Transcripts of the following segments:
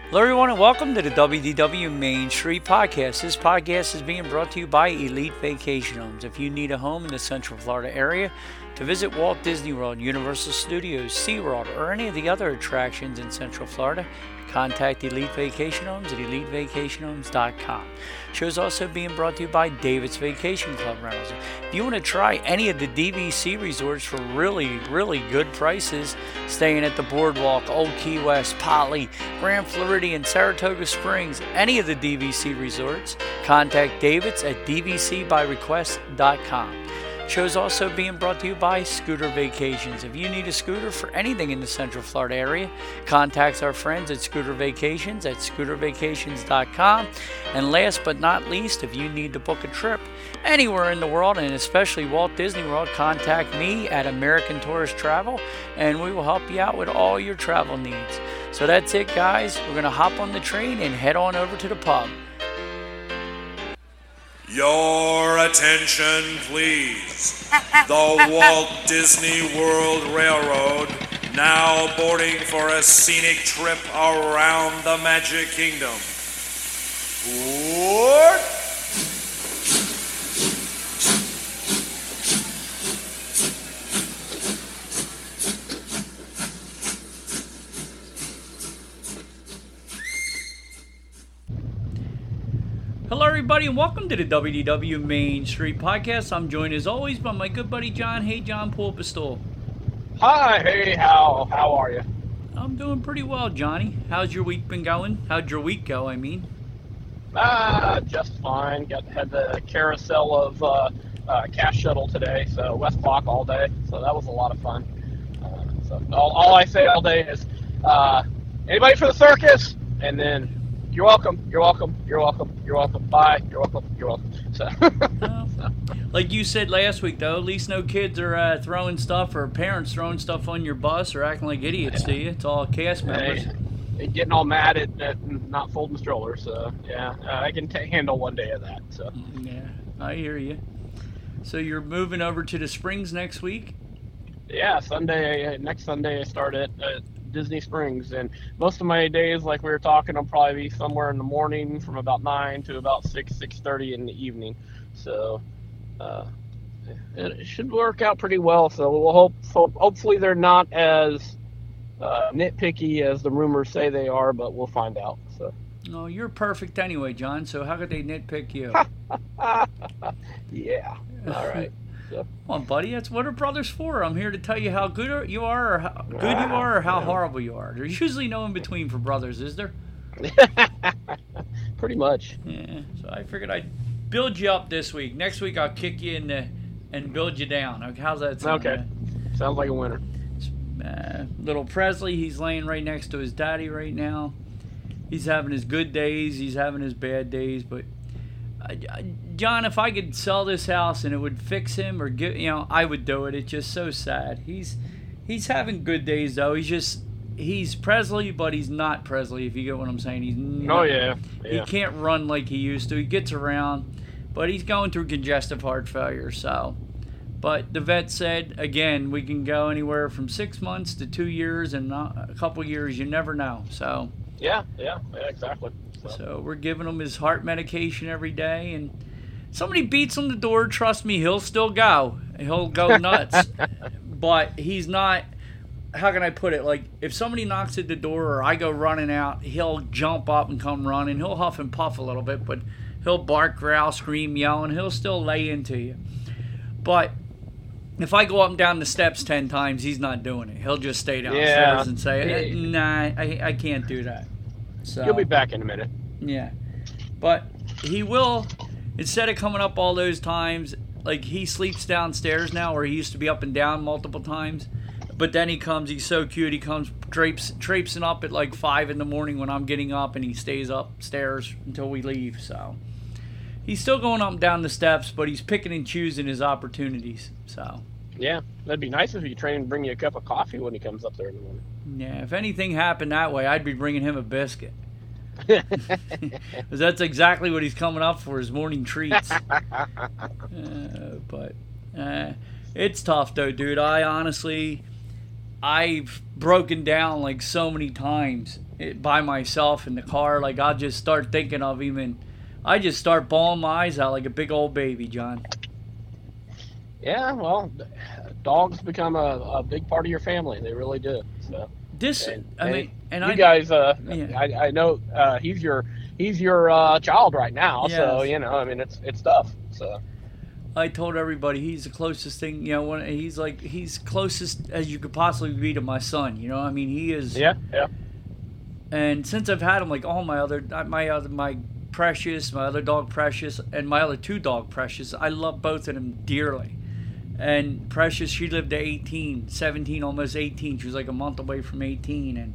Hello, everyone, and welcome to the WDW Main Street Podcast. This podcast is being brought to you by Elite Vacation Homes. If you need a home in the Central Florida area to visit Walt Disney World, Universal Studios, SeaWorld, or any of the other attractions in Central Florida, contact Elite Vacation Homes at elitevacationhomes.com. Show's also being brought to you by David's Vacation Club Rentals. If you want to try any of the DVC resorts for really good prices, staying at the Boardwalk, Old Key West, Poly, Grand Floridian, Saratoga Springs, any of the DVC resorts, contact David's at dvcbyrequest.com. Show's also being brought to you by Scooter Vacations. If you need a scooter for anything in the Central Florida area, contact our friends at Scooter Vacations at scootervacations.com. And last but not least, if you need to book a trip anywhere in the world, and especially Walt Disney World, contact me at American Tourist Travel, and we will help you out with all your travel needs. So that's it, guys. We're going to hop on the train and head on over to the pub. Your attention, please. The Walt Disney World Railroad now boarding for a scenic trip around the Magic Kingdom. Board! Hello, everybody, and welcome to the WDW Main Street Podcast. I'm joined, as always, by my good buddy John. Hey, John Pulpistol. Hi, hey, how are you? I'm doing pretty well, Johnny. How's your week been going? How'd your week go, I mean? Just fine. Had the carousel of cash shuttle today, so West Block all day, so that was a lot of fun. So all I say all day is, anybody for the circus? And then, you're welcome, you're welcome, you're welcome, you're welcome, bye, you're welcome, you're welcome. So, like you said last week, though, at least no kids are throwing stuff or parents throwing stuff on your bus or acting like idiots to you. It's all cast members. They getting all mad at not folding strollers, so yeah, I can handle one day of that. So yeah, I hear you. So you're moving over to the Springs next week? Yeah, next Sunday I start at Disney Springs, and most of my days, like we were talking, will probably be somewhere in the morning from about 9 to about 6:30 in the evening. So it should work out pretty well. So we'll hopefully they're not as nitpicky as the rumors say they are, but we'll find out. So. Oh, you're perfect anyway, John. So how could they nitpick you? Yeah. All right. So. Come on, buddy. That's what are brothers for. I'm here to tell you how good you are, or how good you are, or how horrible you are. There's usually no in between for brothers, is there? Pretty much. Yeah. So I figured I'd build you up this week. Next week I'll kick you in and build you down. Okay, how's that sound? Okay. Sounds like a winner. Little Presley, he's laying right next to his daddy right now. He's having his good days. He's having his bad days, but. John, if I could sell this house and it would fix him or I would do it. It's just so sad. He's having good days though. He's Presley, but he's not Presley. If you get what I'm saying, he's not, oh yeah. He can't run like he used to. He gets around, but he's going through congestive heart failure. So, but the vet said again, we can go anywhere from 6 months to 2 years, and a couple years. You never know. So. Yeah, exactly. So we're giving him his heart medication every day, and somebody beats on the door, trust me, he'll still go. He'll go nuts. But he's not, how can I put it, like if somebody knocks at the door or I go running out, he'll jump up and come running. He'll huff and puff a little bit, but he'll bark, growl, scream, yell, and he'll still lay into you. But if I go up and down the steps 10 times, he's not doing it. He'll just stay downstairs and say, nah, I can't do that. So, you'll be back in a minute. Yeah. But he will, instead of coming up all those times, like he sleeps downstairs now where he used to be up and down multiple times. But then he comes, he's so cute, he comes traipsing up at like 5 in the morning when I'm getting up, and he stays upstairs until we leave. So he's still going up and down the steps, but he's picking and choosing his opportunities. So yeah, that'd be nice if you train and bring you a cup of coffee when he comes up there in the morning. Yeah, if anything happened that way, I'd be bringing him a biscuit. Because that's exactly what he's coming up for, his morning treats. But it's tough, though, dude. I've broken down like so many times by myself in the car, like I'll just start thinking of him, and I just start bawling my eyes out like a big old baby, John. Yeah, well, dogs become a big part of your family. They really do. So I know he's your child right now. Yes. So it's tough. So I told everybody he's the closest thing. He's closest as you could possibly be to my son. He is. Yeah. And since I've had him, like all my Precious, my other dog Precious, and my other two dog Precious, I love both of them dearly. And Precious, she lived to 17, almost 18. She was like a month away from 18.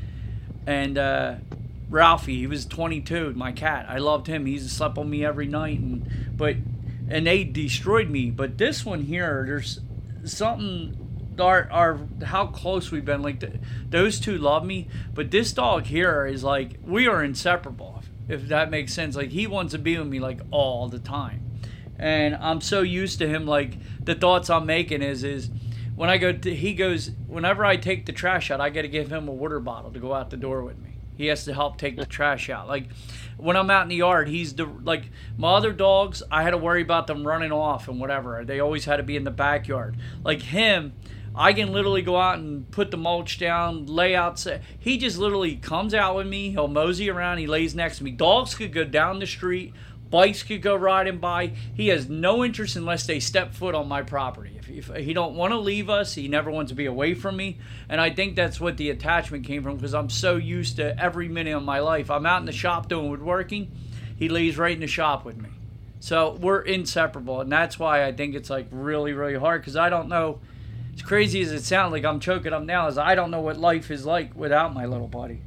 And Ralphie, he was 22, my cat. I loved him. He slept on me every night. And they destroyed me. But this one here, there's something, how close we've been. Like, those two love me. But this dog here is like, we are inseparable, if that makes sense. Like, he wants to be with me, like, all the time. And I'm so used to him, like, the thoughts I'm making is when I go to, he goes, whenever I take the trash out, I got to give him a water bottle to go out the door with me. He has to help take the trash out. Like, when I'm out in the yard, like, my other dogs, I had to worry about them running off and whatever. They always had to be in the backyard. Like him, I can literally go out and put the mulch down, lay out. He just literally comes out with me. He'll mosey around. He lays next to me. Dogs could go down the street. Bikes could go riding by. He has no interest unless they step foot on my property. If he don't want to leave us, he never wants to be away from me. And I think that's what the attachment came from, because I'm so used to every minute of my life. I'm out in the shop doing woodworking. He lays right in the shop with me. So we're inseparable. And that's why I think it's like really, really hard, because I don't know. As crazy as it sounds, like I'm choking up now, is I don't know what life is like without my little buddy.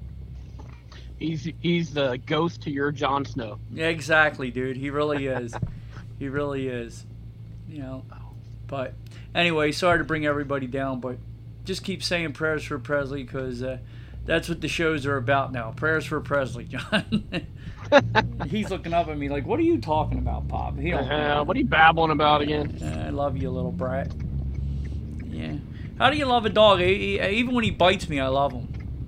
He's the ghost to your Jon Snow. Yeah, exactly, dude. He really is. He really is. But anyway, sorry to bring everybody down, but just keep saying prayers for Presley, because that's what the shows are about now. Prayers for Presley, John. He's looking up at me like, what are you talking about, Pop? What are you babbling about again? I love you, little brat. Yeah. How do you love a dog? Even when he bites me, I love him.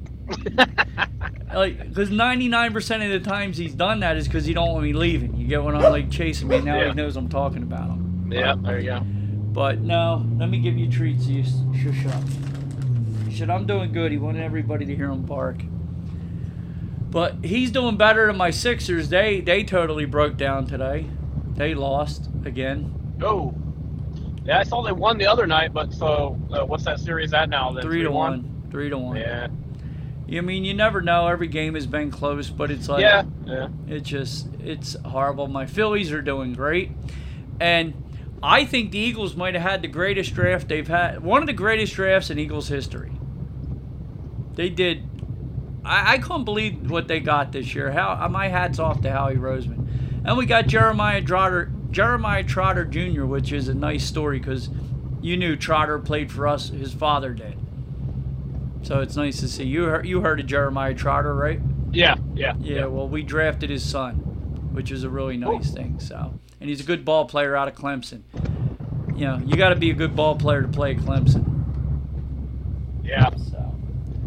Because 99% of the times he's done that is because he don't want me leaving. You get when I'm like chasing me, now he knows I'm talking about him. Yeah, there you go. But no, let me give you treats. You shush up. Shit, I'm doing good. He wanted everybody to hear him bark. But he's doing better than my Sixers. They totally broke down today. They lost again. Oh. Yeah, I saw they won the other night, but so what's that series at now then? 3-1. 3-1. Yeah. I mean, you never know. Every game has been close, but it's like, it's horrible. My Phillies are doing great. And I think the Eagles might have had the greatest draft they've had. One of the greatest drafts in Eagles history. They did. I couldn't believe what they got this year. My hat's off to Howie Roseman. And we got Jeremiah Trotter Jr., which is a nice story, because you knew Trotter played for us. His father did. So it's nice to see. You heard of Jeremiah Trotter, right? Yeah. Well, we drafted his son, which is a really nice thing. So, and he's a good ball player out of Clemson. You got to be a good ball player to play at Clemson. Yeah. So,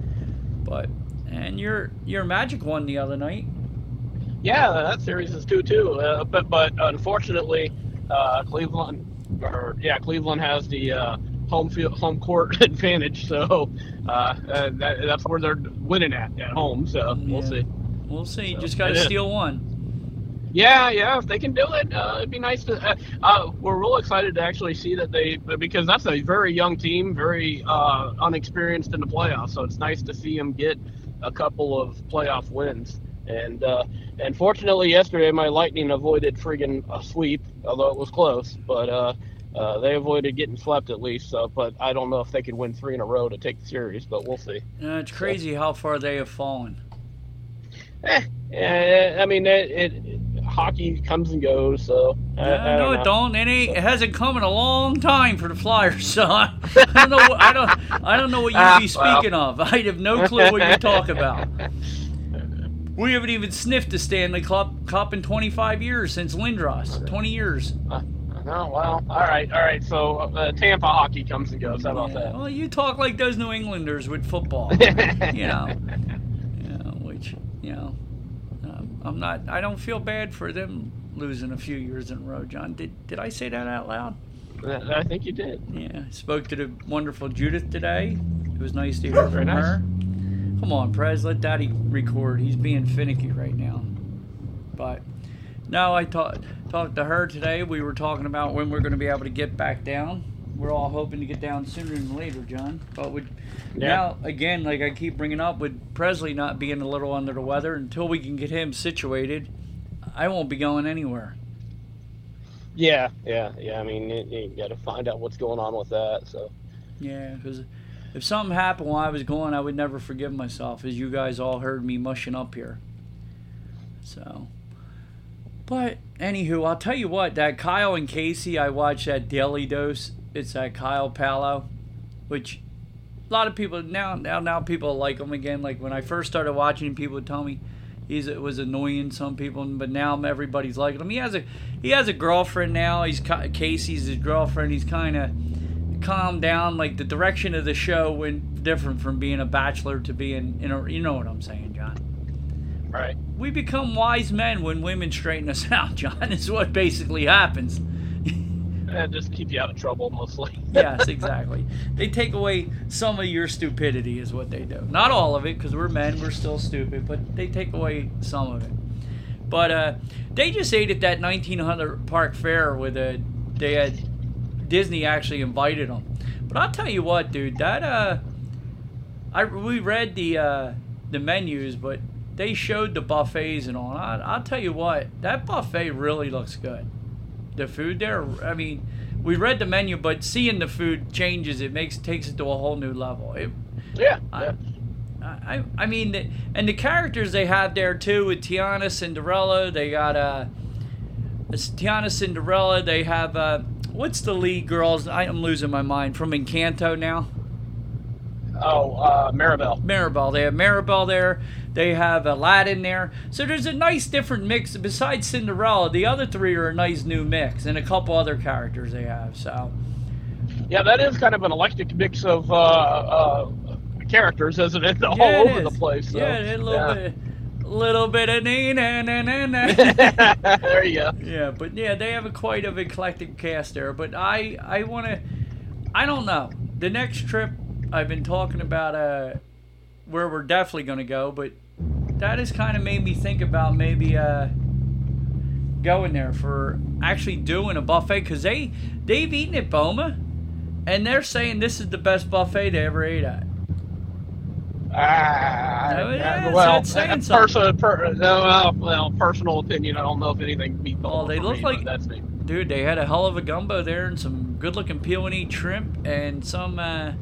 and your Magic won the other night. Yeah, that series is 2-2. But unfortunately, Cleveland has the home court advantage, so that's where they're winning at home. So we'll see. We'll see. So, just got to steal one. Yeah. If they can do it, it'd be nice to. We're real excited to actually see that because that's a very young team, very unexperienced in the playoffs. So it's nice to see them get a couple of playoff wins. And fortunately, yesterday my Lightning avoided friggin' a sweep, although it was close. But they avoided getting swept at least. So, but I don't know if they could win 3 in a row to take the series, but we'll see. It's crazy how far they have fallen. I mean, hockey comes and goes, so. No, it don't. It hasn't come in a long time for the Flyers, so I don't know what you'd be speaking of. I have no clue what you're talking about. We haven't even sniffed the Stanley Cup in 25 years since Lindros. 20 years. Oh, well, all right. So Tampa hockey comes and goes. How about that? Well, you talk like those New Englanders with football. you know, I don't feel bad for them losing a few years in a row, John. Did I say that out loud? I think you did. Yeah. Spoke to the wonderful Judith today. It was nice to hear from her. Come on, Prez, let Daddy record. He's being finicky right now. But no, I talked to her today. We were talking about when we're going to be able to get back down. We're all hoping to get down sooner than later, John. But now, again, like I keep bringing up, with Presley not being a little under the weather, until we can get him situated, I won't be going anywhere. Yeah. I mean, you got to find out what's going on with that. So. Yeah, because if something happened while I was going, I would never forgive myself, as you guys all heard me mushing up here. So, but anywho, I'll tell you what, that Kyle and Casey, I watched that Daily Dose. It's that Kyle Palo, which a lot of people now people like him again. Like when I first started watching him, people would tell me it was annoying some people, but now everybody's liking him. He has a girlfriend now. Casey's his girlfriend. He's kind of calmed down. Like the direction of the show went different from being a bachelor to being you know what I'm saying, John. Right. We become wise men when women straighten us out, John. Is what basically happens. Just keep you out of trouble, mostly. Yes, exactly. They take away some of your stupidity is what they do. Not all of it, because we're men, we're still stupid, but they take away some of it. But they just ate at that 1900 Park Fair they had Disney actually invited them. But I'll tell you what, dude, that we read the menus, but they showed the buffets and all. I'll tell you what, that buffet really looks good. The food there, I mean, we read the menu, but seeing the food changes it, takes it to a whole new level. I mean, and the characters they have there too, with Tiana, Cinderella. They got Tiana, Cinderella. They have what's the lead girls? I am losing my mind, from Encanto now. Oh, Maribel. Maribel. They have Maribel there. They have Aladdin there. So there's a nice different mix. Besides Cinderella, the other three are a nice new mix, and a couple other characters they have. So. Yeah, that is kind of an eclectic mix of characters, isn't it? All over the place. So. Yeah, a little bit of na. There you go. Yeah, but yeah, they have quite of eclectic cast there. But I don't know. The next trip I've been talking about where we're definitely going to go, but that has kind of made me think about maybe going there for actually doing a buffet, because they've eaten at Boma, and they're saying this is the best buffet they ever ate at. Well, saying something. Personal opinion, I don't know if anything beat Boma. Oh, they look like, that's me. Dude, they had a hell of a gumbo there, and some good-looking peel and eat shrimp, and some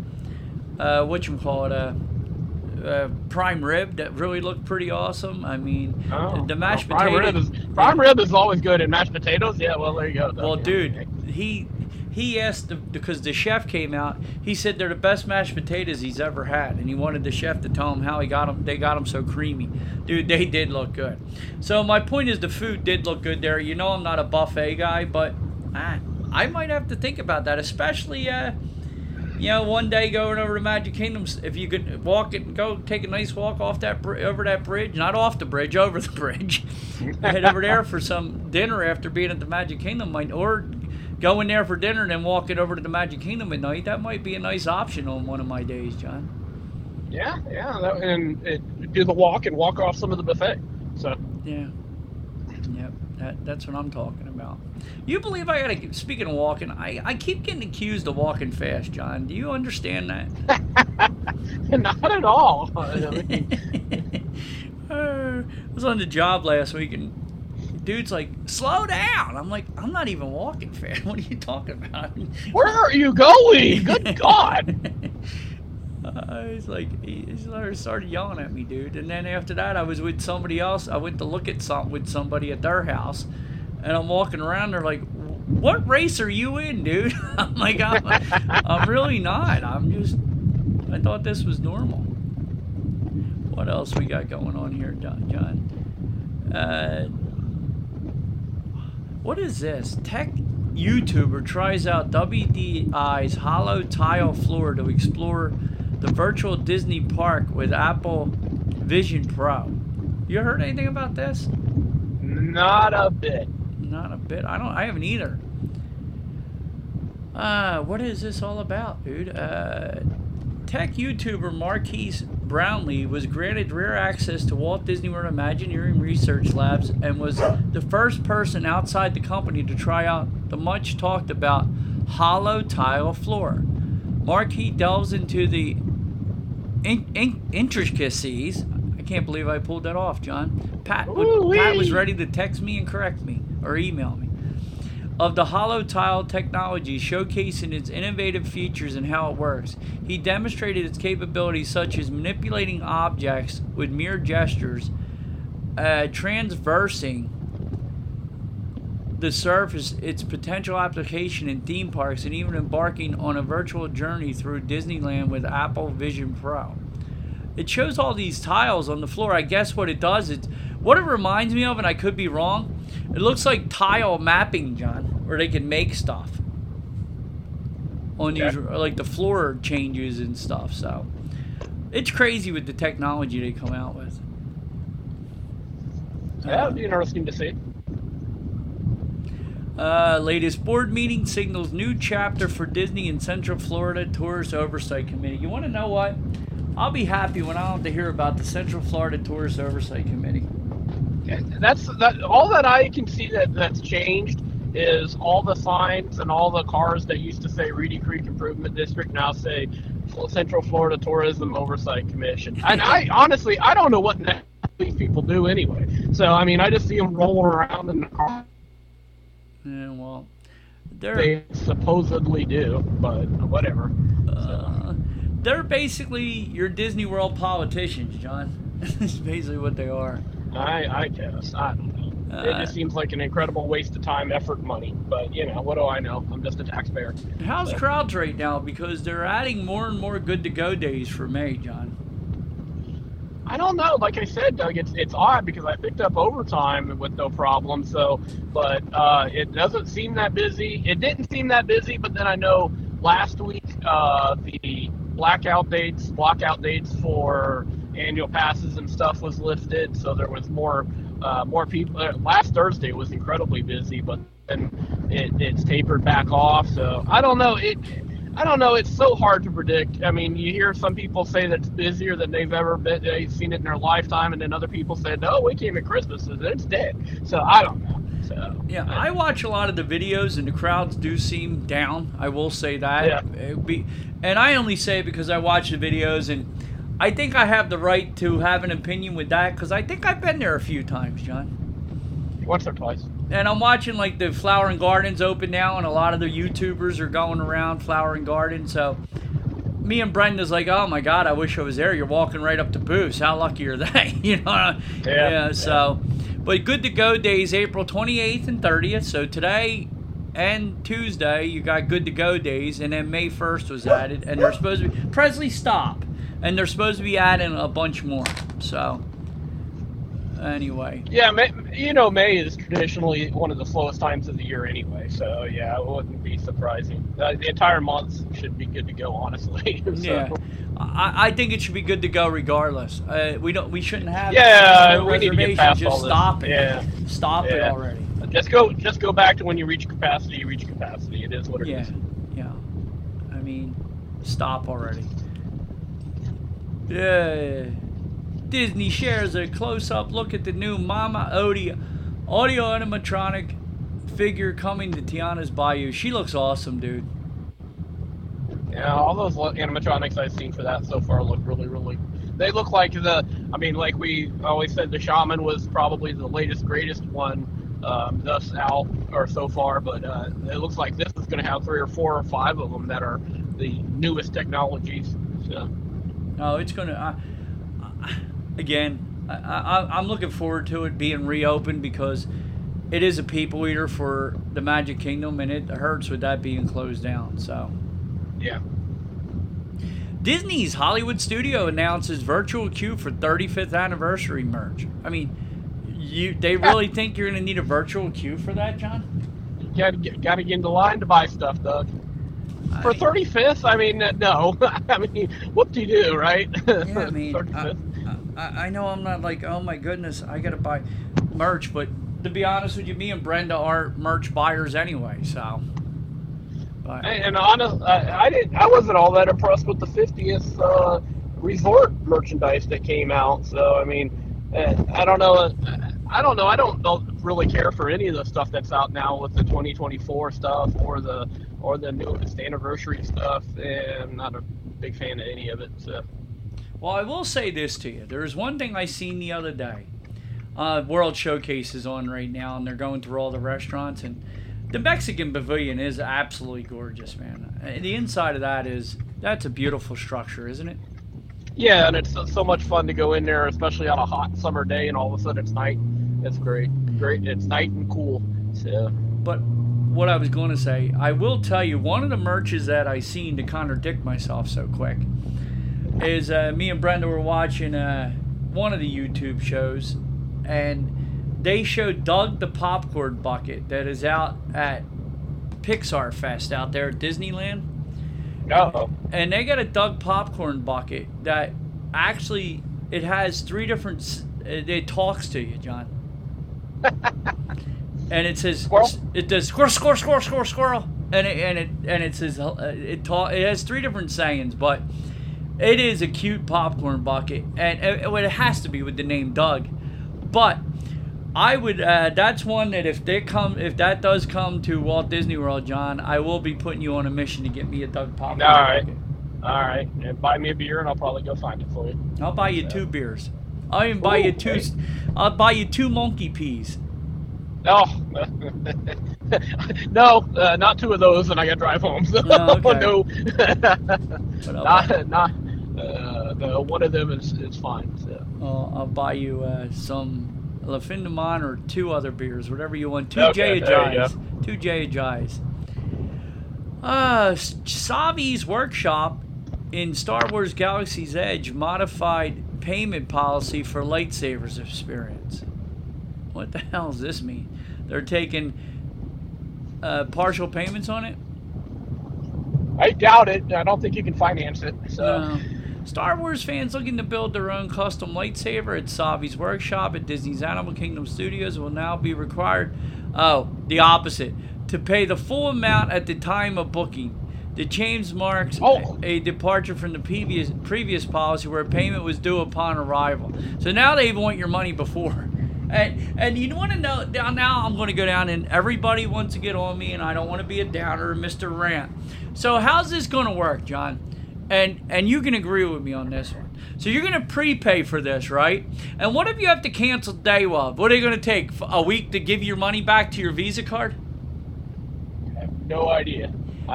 prime rib that really looked pretty awesome. I mean, the mashed potatoes. Prime rib is always good, and mashed potatoes. Yeah, well, there you go. Well, dude, he asked because the chef came out. He said they're the best mashed potatoes he's ever had, and he wanted the chef to tell him how he got them. They got them so creamy, dude. They did look good. So my point is, the food did look good there. You know, I'm not a buffet guy, but I might have to think about that, especially. One day going over to Magic Kingdom, if you could go take a nice walk off over that bridge, not off the bridge, over the bridge, head over there for some dinner after being at the Magic Kingdom, or go in there for dinner and then walk it over to the Magic Kingdom at night. That might be a nice option on one of my days, John. Yeah, and do the walk and walk off some of the buffet. So. Yeah. Yep. That's what I'm talking about. You believe speaking of walking, I keep getting accused of walking fast, John. Do you understand that? Not at all. I was on the job last week, and dude's like, slow down. I'm like, I'm not even walking fast. What are you talking about? Where are you going? Good God. He started yelling at me, dude. And then after that, I was with somebody else. I went to look at something with somebody at their house, and I'm walking around. They're like, "What race are you in, dude?" I'm like, I'm really not. I thought this was normal. What else we got going on here, John? What is this? Tech YouTuber tries out WDI's hollow tile floor to explore the virtual Disney park with Apple Vision Pro. You heard anything about this? Not a bit. Not a bit. I haven't either. What is this all about, dude? Tech YouTuber Marquise Brownlee was granted rare access to Walt Disney World Imagineering Research Labs and was the first person outside the company to try out the much talked about hollow tile floor. Marquis delves into the intricacies. I can't believe I pulled that off, John. Pat was ready to text me and correct me or email me. Of the hollow tile technology, showcasing its innovative features and how it works. He demonstrated its capabilities such as manipulating objects with mere gestures, transversing the surface, its potential application in theme parks, and even embarking on a virtual journey through Disneyland with Apple Vision Pro. It shows all these tiles on the floor. I guess what it does, what it reminds me of, and I could be wrong, it looks like tile mapping, John, where they can make stuff on these, like the floor changes and stuff. So it's crazy with the technology they come out with. Yeah, it'd be interesting to see. Latest board meeting signals new chapter for Disney and Central Florida Tourist Oversight Committee. You want to know what? I'll be happy when I don't have to hear about the Central Florida Tourist Oversight Committee. That's all that I can see that's changed is all the signs and all the cars that used to say Reedy Creek Improvement District now say Central Florida Tourism Oversight Commission. And I honestly, I don't know what these people do anyway. So, I mean, I just see them rolling around in the car. Yeah, well, they supposedly do, but whatever. They're basically your Disney World politicians, John. That's basically what they are. I guess. I don't know. It just seems like an incredible waste of time, effort, and money. But, you know, what do I know? I'm just a taxpayer. How's crowds right now? Because they're adding more and more good-to-go days for May, John. I don't know. Like I said, Doug, it's odd because I picked up overtime with no problem. So, but it doesn't seem that busy. It didn't seem that busy, but then I know last week the lockout dates for annual passes and stuff was lifted, so there was more people. Last Thursday was incredibly busy, but then it's tapered back off. So I don't know. I don't know. It's so hard to predict. I mean, you hear some people say that it's busier than they've ever been. They've seen it in their lifetime, and then other people say, "No, we came at Christmas and it's dead." So I don't know. So yeah, I watch a lot of the videos, and the crowds do seem down. I will say that. Yeah. And I only say it because I watch the videos, and I think I have the right to have an opinion with that because I think I've been there a few times, John. Once or twice. And I'm watching like the Flower and Gardens open now, and a lot of the YouTubers are going around Flower and Garden. So me and Brenda's like, oh my God, I wish I was there. You're walking right up to booths. How lucky are they? You know? Yeah. So, but good to go days, April 28th and 30th. So today and Tuesday, you got good to go days, and then May 1st was added, and they're supposed to be Presley stop, and they're supposed to be adding a bunch more. So. Anyway. Yeah, May is traditionally one of the slowest times of the year anyway, so yeah, it wouldn't be surprising. The entire month should be good to go, honestly. So. Yeah, I think it should be good to go regardless. We shouldn't have we need to get past just all this. Stop it. Yeah. Stop it already. Just go back to when you reach capacity. You reach capacity. It is what it is. Yeah. I mean, stop already. Yeah. Disney shares a close-up look at the new Mama audio animatronic figure coming to Tiana's Bayou. She looks awesome, dude. Yeah, all those animatronics I've seen for that so far look really, really. They look like like we always said, the Shaman was probably the latest, greatest one thus out or so far. But it looks like this is going to have 3 or 4 or 5 of them that are the newest technologies. So. Oh, it's going to. Again, I'm looking forward to it being reopened because it is a people eater for the Magic Kingdom, and it hurts with that being closed down. So, yeah. Disney's Hollywood studio announces virtual queue for 35th anniversary merch. I mean, they really think you're going to need a virtual queue for that, John? You got to get in the line to buy stuff, Doug. For 35th, I mean, no. I mean, what do you do, right? Yeah, I mean, I know I'm not like, oh my goodness, I gotta buy merch, but to be honest with you, me and Brenda are merch buyers anyway, so. But. And honest, I wasn't all that impressed with the 50th resort merchandise that came out. So I mean, I don't know. I don't really care for any of the stuff that's out now with the 2024 stuff or the newest anniversary stuff, and I'm not a big fan of any of it. So. Well, I will say this to you. There's one thing I seen the other day. World Showcase is on right now, and they're going through all the restaurants, and the Mexican Pavilion is absolutely gorgeous, man. The inside of that's a beautiful structure, isn't it? Yeah, and it's so much fun to go in there, especially on a hot summer day, and all of a sudden it's night. It's great. It's night and cool. So. But what I was going to say, I will tell you, one of the merches that I seen to contradict myself so quick is me and Brenda were watching one of the YouTube shows, and they showed Doug the Popcorn Bucket that is out at Pixar Fest out there at Disneyland. Uh-oh. And they got a Doug Popcorn Bucket that actually, it has 3 different, it talks to you, John. And it says, squirrel? It does squirrel. And it says, it has 3 different sayings, but it is a cute popcorn bucket, and it has to be with the name Doug. But I would, that's one that if that does come to Walt Disney World, John, I will be putting you on a mission to get me a Doug popcorn bucket. All right, and buy me a beer, and I'll probably go find it for you. I'll buy you 2 beers. I'll even buy you 2. Great. I'll buy you 2 monkey peas. Oh, no, not 2 of those, and I got to drive home. So. Oh, okay. No, one of them is fine. So. I'll buy you some La Fin de Mon or 2 other beers, whatever you want. 2 okay, J.J.'s. 2 J.J.'s. Savi's Workshop in Star Wars Galaxy's Edge modified payment policy for lightsabers experience. What the hell does this mean? They're taking partial payments on it? I doubt it. I don't think you can finance it. So. Star Wars fans looking to build their own custom lightsaber at Savi's Workshop at Disney's Animal Kingdom Studios will now be required, the opposite, to pay the full amount at the time of booking. The change marks a departure from the previous policy where payment was due upon arrival. So now they want your money before. And you want to know, now I'm going to go down, and everybody wants to get on me, and I don't want to be a downer or Mr. Rant. So how's this going to work, John? And you can agree with me on this one. So you're going to prepay for this, right? And what if you have to cancel day of? What are they going to take, a week to give your money back to your Visa card? I have no idea.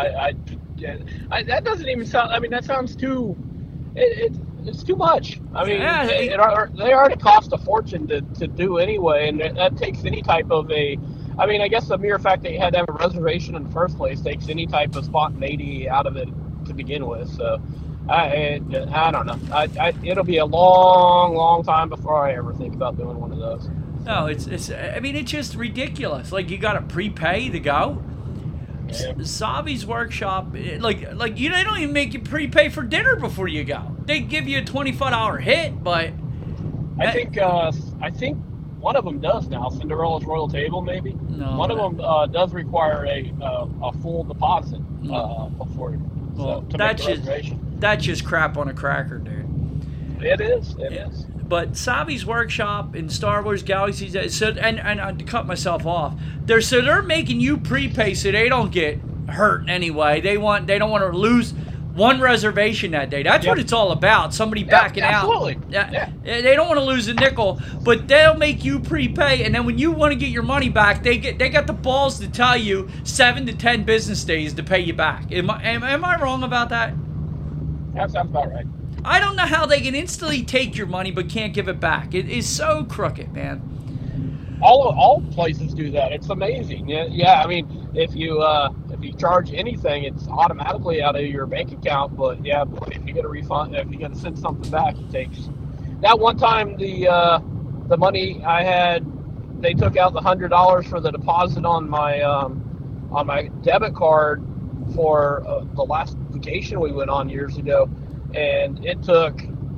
That doesn't even sound, I mean, that sounds too, it's too much. I mean, yeah, they already cost a fortune to do anyway, and that takes any type of I mean, I guess the mere fact that you had to have a reservation in the first place takes any type of spontaneity out of it to begin with. So, I don't know. It'll be a long time before I ever think about doing one of those. No, I mean, it's just ridiculous. Like, you got to prepay to go. Yeah. Savi's Workshop, like they don't even make you prepay for dinner before you go. They give you a $25 hit, but I think one of them does now. Cinderella's Royal Table, maybe. No, one of them does require a full deposit before. Well, that's just crap on a cracker, dude. It is. It is. But Savi's Workshop in Star Wars Galaxy's Edge, so and to cut myself off, they're making you prepay so they don't get hurt in any way. They don't want to lose one reservation that day. That's what it's all about. Somebody backing absolutely. out. Yeah. They don't want to lose a nickel, but they'll make you prepay, and then when you want to get your money back, they got the balls to tell you 7 to 10 business days to pay you back. Am I wrong about that? That sounds about right. I don't know how they can instantly take your money but can't give it back. It is so crooked, man. All places do that. It's amazing. Yeah. I mean, if you charge anything, it's automatically out of your bank account. But if you get a refund, if you got to send something back, it takes. That one time, the money I had, they took out the $100 for the deposit on my debit card for the last vacation we went on years ago. And it took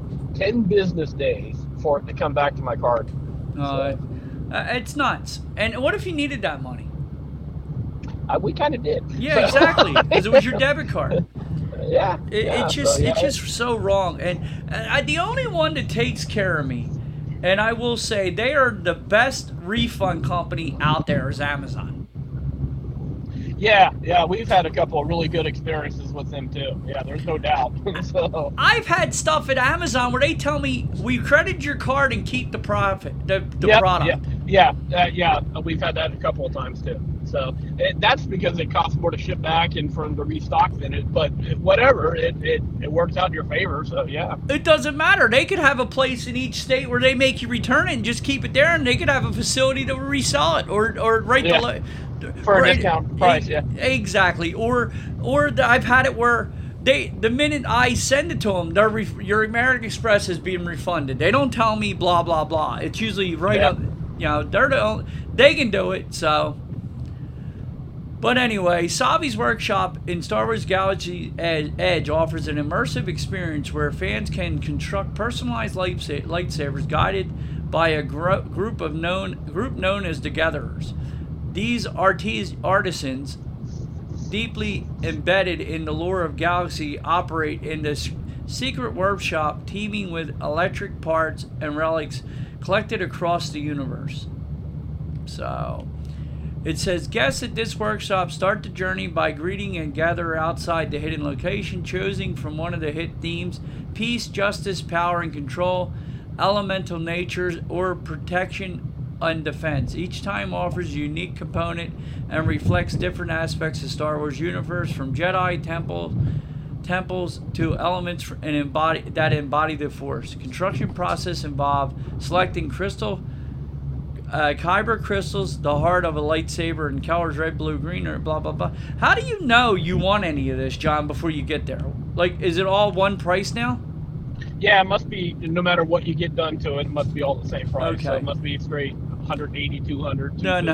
10 business days for it to come back to my card. It's nuts. And what if you needed that money? We kind of did. Yeah, exactly. Because it was your debit card. Yeah. It's just so wrong. And the only one that takes care of me, and I will say they are the best refund company out there, is Amazon. Yeah, we've had a couple of really good experiences with them too. Yeah, there's no doubt. So I've had stuff at Amazon where they tell me we credit your card and keep the profit, the product. Yeah. We've had that a couple of times too. So that's because it costs more to ship back and for them to restock than it. But whatever, it works out in your favor. So yeah. It doesn't matter. They could have a place in each state where they make you return it and just keep it there, and they could have a facility to resell it or for a discount price. Yeah. Exactly. Or I've had it where the minute I send it to them, your American Express is being refunded. They don't tell me blah blah blah. It's usually up. They can do it. So. But anyway, Savi's Workshop in Star Wars Galaxy Edge offers an immersive experience where fans can construct personalized lightsabers guided by a group known as the Gatherers. These artisans, deeply embedded in the lore of Galaxy, operate in this secret workshop teeming with electric parts and relics collected across the universe. So it says guests at this workshop start the journey by greeting and gather outside the hidden location, choosing from one of the hit themes: peace, justice, power, and control, elemental natures, or protection and defense. Each time offers a unique component and reflects different aspects of Star Wars universe, from Jedi temples to elements that embody the Force. Construction process involved selecting kyber crystals, the heart of a lightsaber, and colors red, blue, green, or blah blah blah. How do you know you want any of this, John, before you get there? Like, is it all one price now? Yeah, it must be. No matter what you get done to it, it must be all the same price. Okay. So it must be straight 180, 200. No.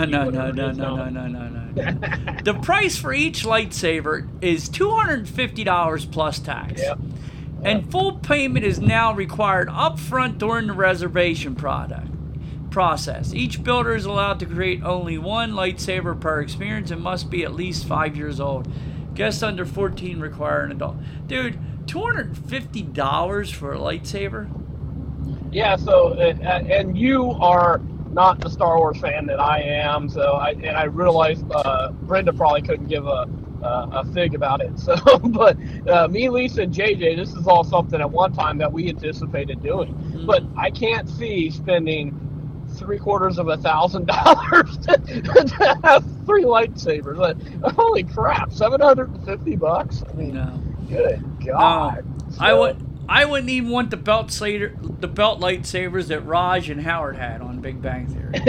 The price for each lightsaber is $250 plus tax. Yep. And full payment is now required up front during the reservation process. Each builder is allowed to create only one lightsaber per experience and must be at least 5 years old. Guests under 14 require an adult. Dude, $250 for a lightsaber? Yeah, so, and you are not the Star Wars fan that I am, so I realized Brenda probably couldn't give a fig about it. So, but me, Lisa, and JJ, this is all something at one time that we anticipated doing. Mm-hmm. But I can't see spending $750 to have 3 lightsabers. Like, holy crap, $750? I mean, no. Good God. No. So, I wouldn't even want the belt lightsabers that Raj and Howard had on Big Bang Theory.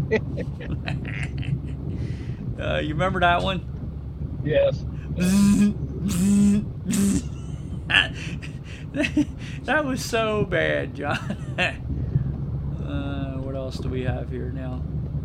You remember that one? Yes. That was so bad, John. What else do we have here now?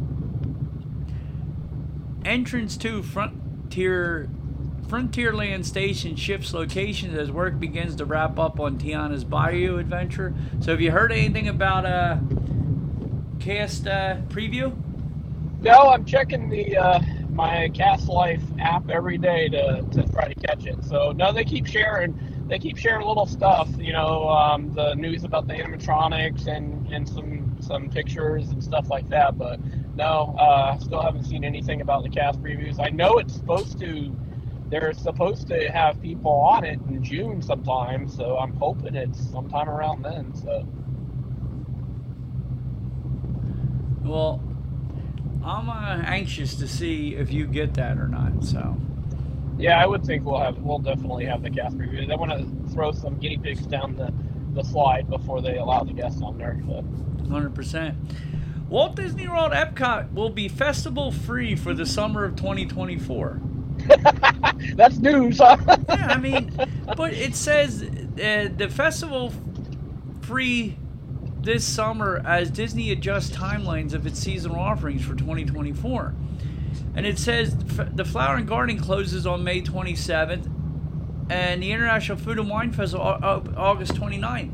Entrance to Frontierland Station shifts locations as work begins to wrap up on Tiana's Bayou adventure. So have you heard anything about cast preview? No, I'm checking my Cast Life app every day to try to catch it. So no, they keep sharing little stuff, the news about the animatronics and some pictures and stuff like that. But no, still haven't seen anything about the cast previews. I know they're supposed to have people on it in June sometime, so I'm hoping it's sometime around then. So, well, I'm anxious to see if you get that or not. So, yeah, I would think we'll definitely have the cast preview. They want to throw some guinea pigs down the slide before they allow the guests on there. So. 100%. Walt Disney World Epcot will be festival free for the summer of 2024. That's news, huh? Yeah, I mean, but it says the festival free this summer as Disney adjusts timelines of its seasonal offerings for 2024. And it says the Flower and Garden closes on May 27th and the International Food and Wine Festival August 29th.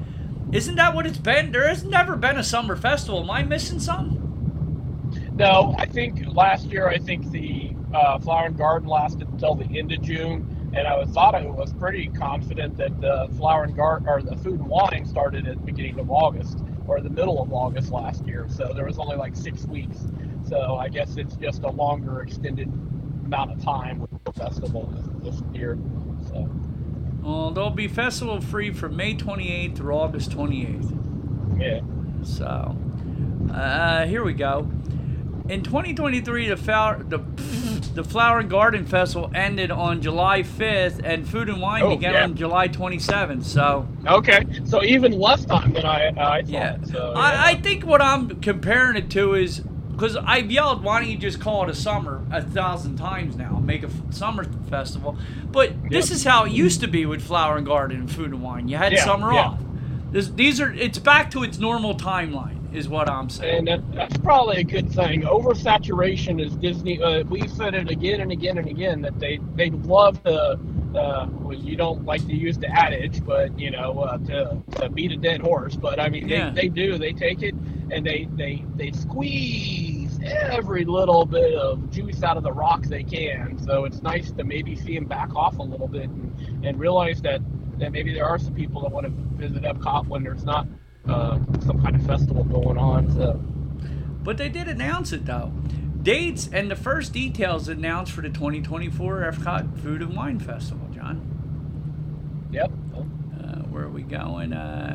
Isn't that what it's been? There has never been a summer festival. Am I missing something? No, I think last year, the Flower and Garden lasted until the end of June, and I was pretty confident that the Flower and Garden or the Food and Wine started at the beginning of August or the middle of August last year. So there was only like 6 weeks. So I guess it's just a longer, extended amount of time with the festival this year. So. Well, there'll be festival free from May 28th through August 28th. Yeah. So, here we go. In 2023, the Flower and Garden Festival ended on July 5th, and Food and Wine began on July 27th. So. Okay, so even less time than I thought. Yeah. So, I think what I'm comparing it to is, because I've yelled, why don't you just call it a summer 1,000 times now, make a summer festival. But this is how it used to be with Flower and Garden and Food and Wine. You had summer off. It's back to its normal timeline, is what I'm saying. And that's probably a good thing. Oversaturation is Disney. We've said it again and again and again that they love to. Well, you don't like to use the adage, but to beat a dead horse. But I mean, they do. They take it and they squeeze every little bit of juice out of the rock they can. So it's nice to maybe see them back off a little bit and realize that maybe there are some people that want to visit Epcot when there's not some kind of festival going on. So. But they did announce it though. Dates and the first details announced for the 2024 Epcot Food and Wine Festival, John. Yep. Where are we going?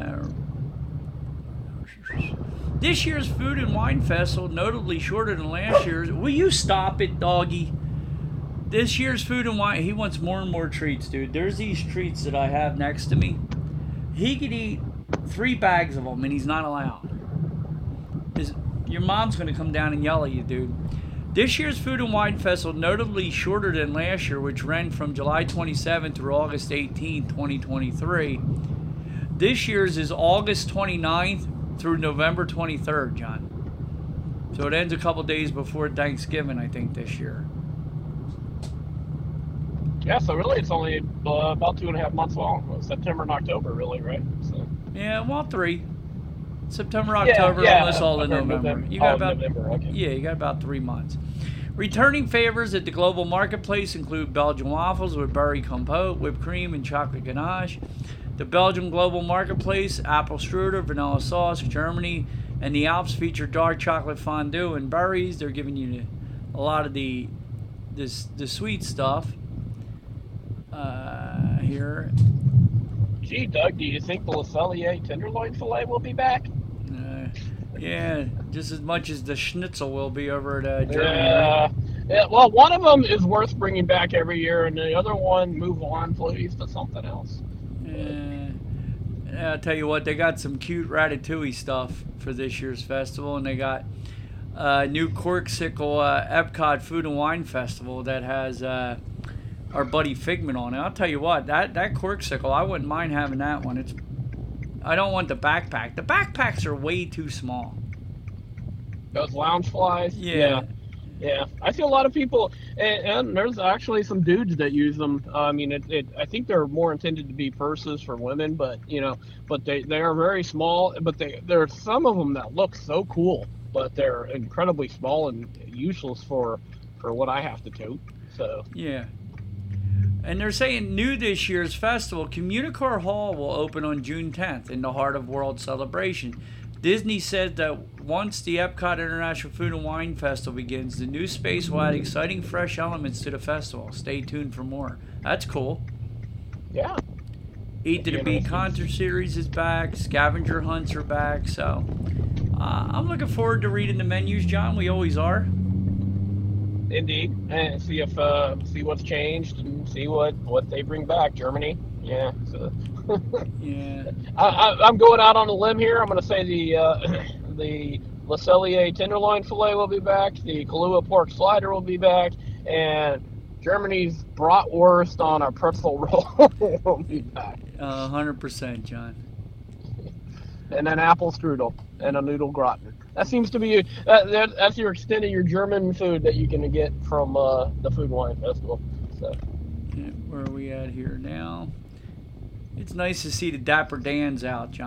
This year's Food and Wine Festival, notably shorter than last year's. Will you stop it, doggy? This year's Food and Wine, he wants more and more treats, dude. There's these treats that I have next to me. He could eat 3 bags of them, and he's not allowed. Your mom's going to come down and yell at you, dude. This year's Food and Wine Festival, notably shorter than last year, which ran from July 27th through August 18th, 2023. This year's is August 29th through November 23rd, John. So it ends a couple days before Thanksgiving, I think, this year. Yeah, so really it's only about 2.5 months long. September and October, really, right? So. Yeah, well, 3. September, October, almost all of November. You got about November, okay. Yeah, you got about 3 months. Returning favors at the Global Marketplace include Belgian waffles with berry compote, whipped cream, and chocolate ganache. The Belgian Global Marketplace, apple strudel, vanilla sauce, Germany, and the Alps feature dark chocolate fondue and berries. They're giving you a lot of the sweet stuff here. Gee, Doug, do you think the Le Cellier tenderloin filet will be back? Yeah, just as much as the schnitzel will be over at Germany. Yeah, well, one of them is worth bringing back every year, and the other one, move on, please, to something else. I'll tell you what, they got some cute Ratatouille stuff for this year's festival, and they got a new Corksicle Epcot Food and Wine Festival that has our buddy Figment on it. I'll tell you what, that Corksicle, I wouldn't mind having that one. I don't want the backpack. The backpacks are way too small. Those lounge flies? Yeah. Yeah. I see a lot of people, and there's actually some dudes that use them. I mean, I think they're more intended to be purses for women, but they are very small. But there are some of them that look so cool, but they're incredibly small and useless for what I have to tote. So. Yeah. And they're saying new this year's festival, Communicore Hall will open on June 10th in the heart of World Celebration. Disney said that once the Epcot International Food and Wine Festival begins, the new space will add exciting fresh elements to the festival. Stay tuned for more. That's cool. Yeah. Eat to the Beat concert series is back. Scavenger hunts are back. So I'm looking forward to reading the menus, John. We always are. Indeed, and see what's changed and see what they bring back. Germany, yeah. So. Yeah. I'm going out on a limb here. I'm going to say the Le Cellier tenderloin filet will be back. The Kahlua pork slider will be back, and Germany's bratwurst on a pretzel roll will be back. 100%, John. And an apple strudel and a noodle gratin. That seems to be that's your extent of your German food that you can get from the Food and Wine Festival. So. Yeah, where are we at here now? It's nice to see the Dapper Dans out, John.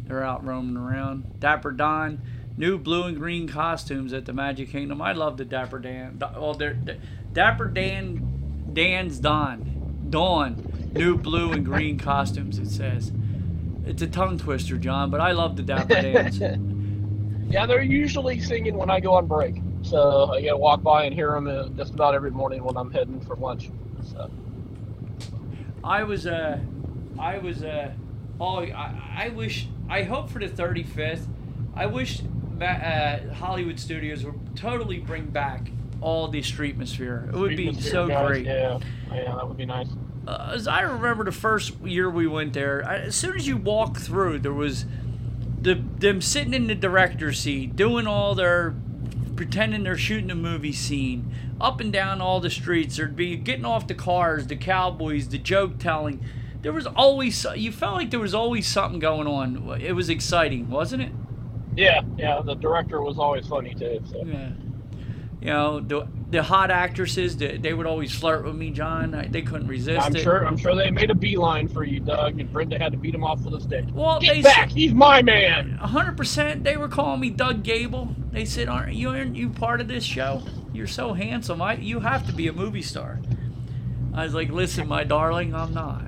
They're out roaming around. Dapper Don, new blue and green costumes at the Magic Kingdom. I love the Dapper Dan. Well, they're Dapper Dan's Dawn, new blue and green costumes. It says. It's a tongue twister, John, but I love the Dapper Dans. Yeah, they're usually singing when I go on break, so I gotta walk by and hear them just about every morning when I'm heading for lunch. So. I hope for the 35th. I wish Hollywood Studios would totally bring back all the Streetmosphere. It would be so great. Yeah, that would be nice. As I remember the first year we went there, as soon as you walk through, there was them sitting in the director's seat, doing all their, pretending they're shooting a movie scene, up and down all the streets. There'd be getting off the cars, the cowboys, the joke telling. There was always, you felt like there was always something going on. It was exciting, wasn't it? Yeah, the director was always funny too. So. Yeah. You know, the hot actresses, they would always flirt with me, John. They couldn't resist it. I'm sure they made a beeline for you, Doug, and Brenda had to beat him off with a stick. Well, Get back! He's my man! 100%. They were calling me Doug Gable. They said, aren't you part of this show? You're so handsome. You have to be a movie star. I was like, listen, my darling, I'm not.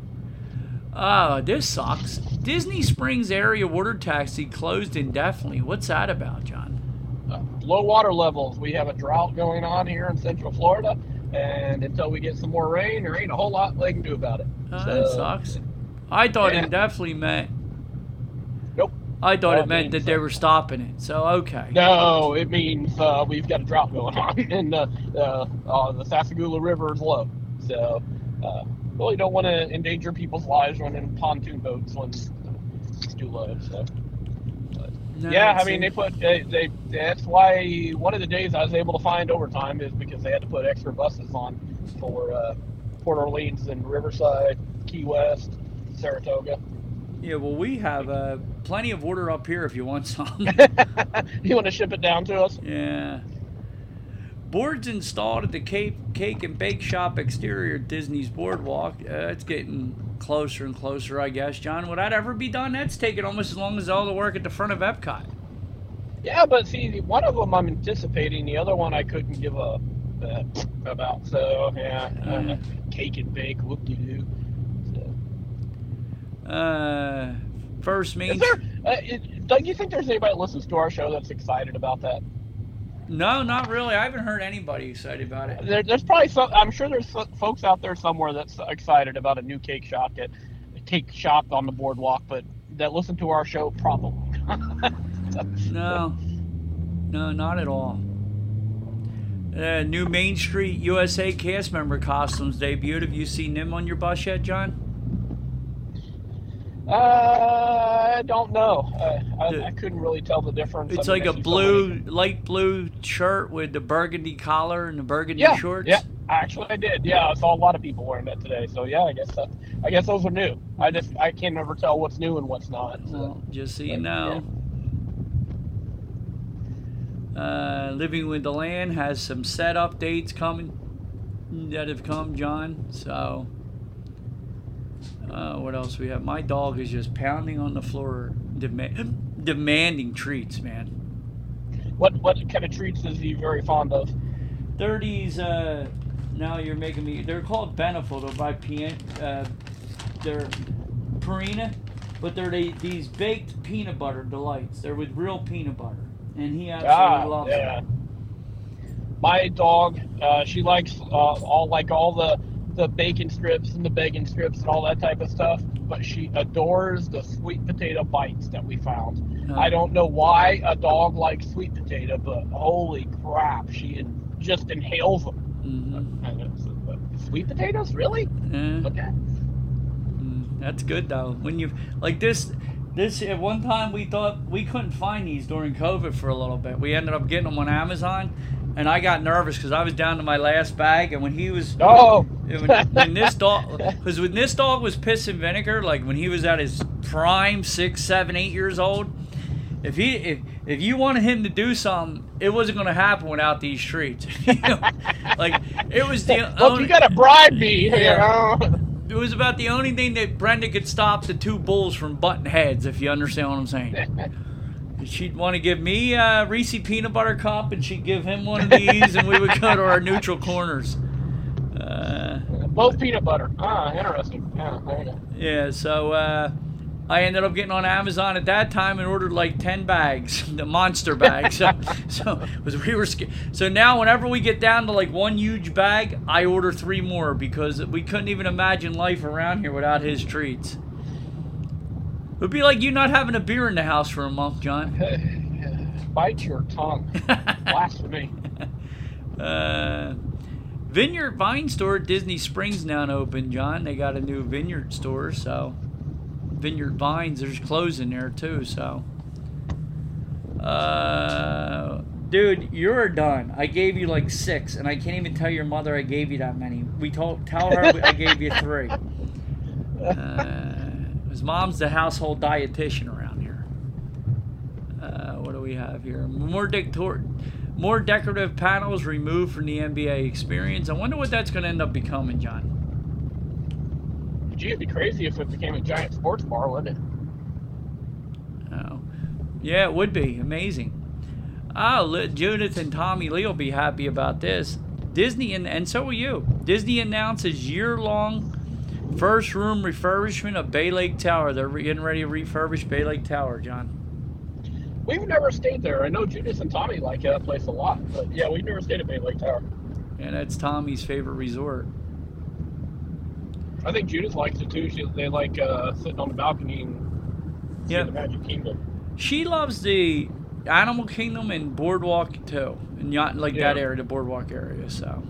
Oh, this sucks. Disney Springs area water taxi closed indefinitely. What's that about, John? Low water levels. We have a drought going on here in Central Florida, and until we get some more rain, there ain't a whole lot they can do about it. That sucks. I thought it definitely meant. Nope. I thought it meant that they were stopping it. So okay. No, it means we've got a drought going on, and the Sassagoula River is low. So really don't want to endanger people's lives running pontoon boats when it's too low. So. No, yeah, I mean, that's why one of the days I was able to find overtime is because they had to put extra buses on for Port Orleans and Riverside, Key West, Saratoga. Yeah, well, we have plenty of water up here if you want some. You want to ship it down to us? Yeah. Boards installed at the Cake and Bake Shop exterior at Disney's Boardwalk. It's getting closer and closer, I guess. John, would that ever be done? That's taking almost as long as all the work at the front of Epcot. Yeah, but see, one of them I'm anticipating. The other one I couldn't give a about. So, yeah, Cake and Bake, whoop-de-doo. So. First Main... Doug, you think there's anybody that listens to our show that's excited about that? No, not really. I haven't heard anybody excited about it. There's probably some. I'm sure there's folks out there somewhere that's excited about a new cake shop on the boardwalk, but that listen to our show probably. No, not at all. New Main Street USA cast member costumes debuted. Have you seen them on your bus yet, John? I don't know. I couldn't really tell the difference. It's like a light blue shirt with the burgundy collar and the burgundy shorts. Yeah, actually I did. Yeah, I saw a lot of people wearing that today. So yeah, I guess those are new. I can never tell what's new and what's not. So. Well, just so you know. Yeah. Living with the Land has some set updates coming that have come, John. So. What else we have? My dog is just pounding on the floor, demanding treats, man. What kind of treats is he very fond of? They're these. Now you're making me. They're called Beneful. They're by they're Purina, but they're these baked peanut butter delights. They're with real peanut butter, and he absolutely loves them. My dog, she likes all the bacon strips and the bacon strips and all that type of stuff, but she adores the sweet potato bites that we found. I don't know why a dog likes sweet potato, but holy crap, she just inhales them. Mm-hmm. Sweet potatoes, really? Okay. That's good though. When you like this at one time we thought we couldn't find these during COVID for a little bit. We ended up getting them on Amazon. And I got nervous because I was down to my last bag, and when he was when this dog, because when this dog was piss and vinegar, like when he was at his prime, 6, 7, 8 years old, if you wanted him to do something, it wasn't going to happen without these treats. Like it was the look, you got to bribe me, you know. It was about the only thing that Brenda could stop the two bulls from butting heads, if you understand what I'm saying. She'd want to give me a Reese peanut butter cup, and she'd give him one of these, and we would go to our neutral corners. Both peanut butter. Interesting. Yeah, there you go. Yeah, so I ended up getting on Amazon at that time and ordered like 10 bags, the monster bags. So now whenever we get down to like one huge bag, I order 3 more because we couldn't even imagine life around here without his treats. It would be like you not having a beer in the house for a month, John. Bite your tongue. Blasphemy. Vineyard Vine Store at Disney Springs now open, John. They got a new Vineyard store, so Vineyard Vines, there's closing there too, so dude, you're done. I gave you like 6, and I can't even tell your mother I gave you that many. Tell her I gave you 3. His mom's the household dietitian around here. What do we have here? More decorative panels removed from the NBA experience. I wonder what that's going to end up becoming, John. Gee, it'd be crazy if it became a giant sports bar, wouldn't it? Oh, yeah, it would be amazing. Judith and Tommy Lee will be happy about this. Disney, and so will you. Disney announces year-long first room refurbishment of Bay Lake Tower. They're getting ready to refurbish Bay Lake Tower, John. We've never stayed there. I know Judith and Tommy like that place a lot, but yeah, we've never stayed at Bay Lake Tower. And that's Tommy's favorite resort. I think Judith likes it too. They like sitting on the balcony and seeing the Magic Kingdom. She loves the Animal Kingdom and Boardwalk too, and that area, the Boardwalk area. So,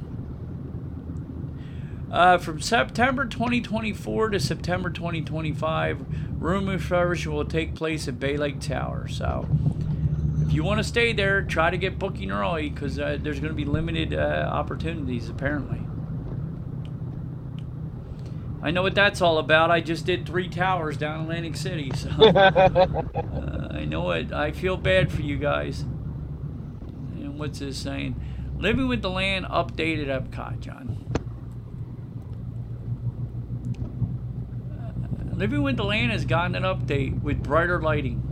from September 2024 to September 2025, room refurbishment will take place at Bay Lake Tower. So, if you want to stay there, try to get booking early because there's going to be limited opportunities apparently. I know what that's all about. I just did 3 towers down Atlantic City, so I know it. I feel bad for you guys. And what's this saying? Living with the Land updated Epcot, John. Living with the Land has gotten an update with brighter lighting.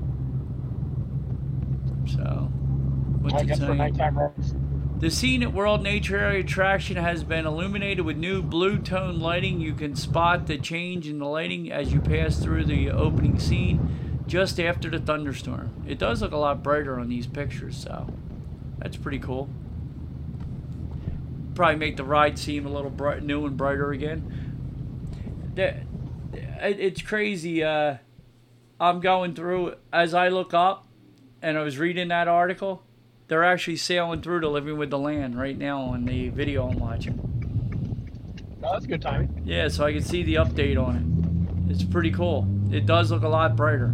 So, what's it saying? For nighttime rides. The scene at World Nature Area attraction has been illuminated with new blue tone lighting. You can spot the change in the lighting as you pass through the opening scene just after the thunderstorm. It does look a lot brighter on these pictures, so that's pretty cool. Probably make the ride seem a little new and brighter again. It's crazy. I'm going through, as I look up, and I was reading that article, they're actually sailing through to Living with the Land right now on the video I'm watching. Oh, that's good timing. Yeah, so I can see the update on it. It's pretty cool. It does look a lot brighter.